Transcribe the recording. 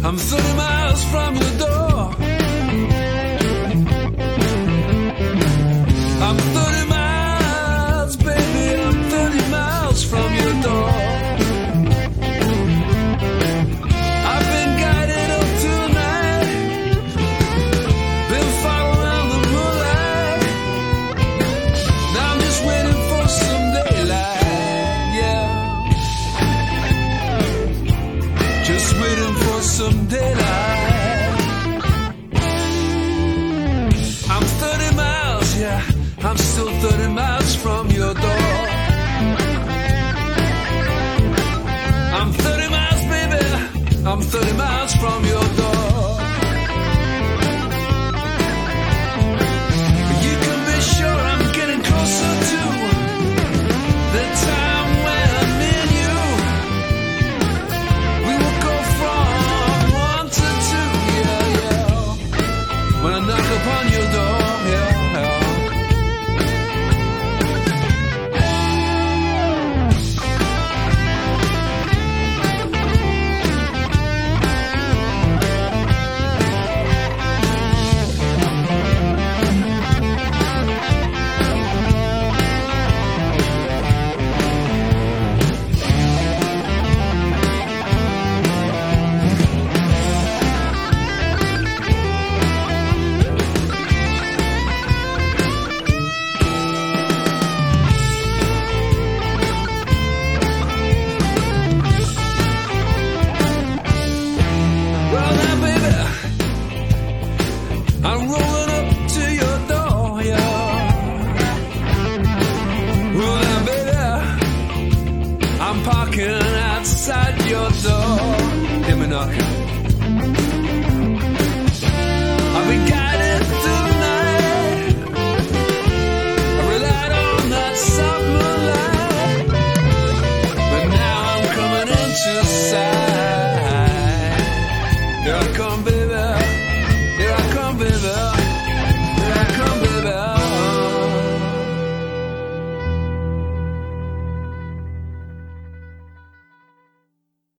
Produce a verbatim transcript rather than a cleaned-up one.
I'm thirty miles from your door. I'm thirty miles, baby, I'm thirty miles from your door. I've been guided up tonight, been following around the moonlight. Now I'm just waiting for some daylight, yeah. Just waiting for some daylight. I'm thirty miles, yeah, I'm still thirty miles from your door. I'm thirty miles, baby, I'm thirty miles from your door.